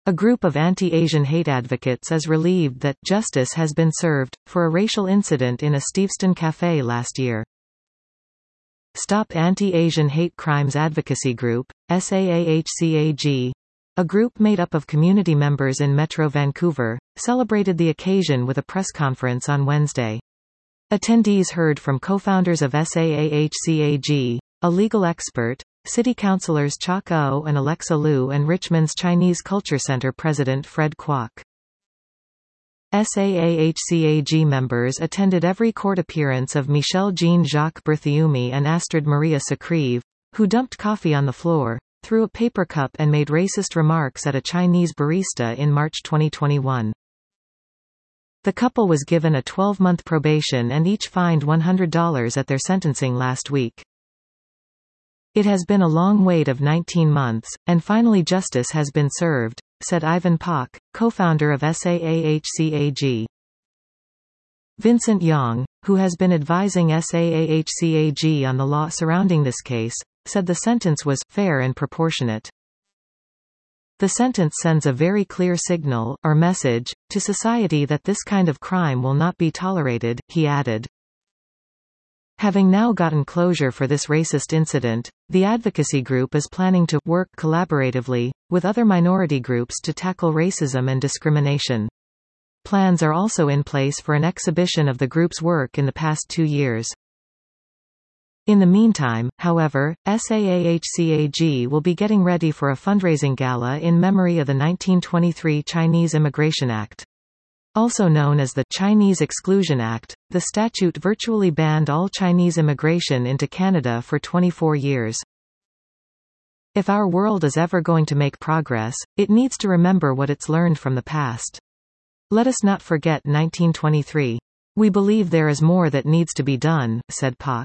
A group of anti-Asian hate advocates is relieved that justice has been served for a racial incident in a Steveston cafe last year. Stop Anti-Asian Hate Crimes Advocacy Group, SAAHCAG, a group made up of community members in Metro Vancouver, celebrated the occasion with a press conference on Wednesday. Attendees heard from co-founders of SAAHCAG, a legal expert, city councillors Chok Oh and Alexa Liu, and Richmond's Chinese Culture Center president Fred Kwok. SAAHCAG members attended every court appearance of Michel Jean-Jacques Berthiaume and Astrid Maria Sacrive, who dumped coffee on the floor, threw a paper cup and made racist remarks at a Chinese barista in March 2021. The couple was given a 12-month probation and each fined $100 at their sentencing last week. It has been a long wait of 19 months, and finally justice has been served, said Ivan Pak, co-founder of SAAHCAG. Vincent Yang, who has been advising SAAHCAG on the law surrounding this case, said the sentence was fair and proportionate. The sentence sends a very clear signal, or message, to society that this kind of crime will not be tolerated, he added. Having now gotten closure for this racist incident, the advocacy group is planning to work collaboratively with other minority groups to tackle racism and discrimination. Plans are also in place for an exhibition of the group's work in the past 2 years. In the meantime, however, SAAHCAG will be getting ready for a fundraising gala in memory of the 1923 Chinese Immigration Act. Also known as the Chinese Exclusion Act, the statute virtually banned all Chinese immigration into Canada for 24 years. If our world is ever going to make progress, it needs to remember what it's learned from the past. Let us not forget 1923. We believe there is more that needs to be done, said Pak.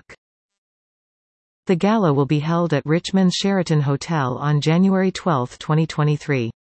The gala will be held at Richmond's Sheraton Hotel on January 12, 2023.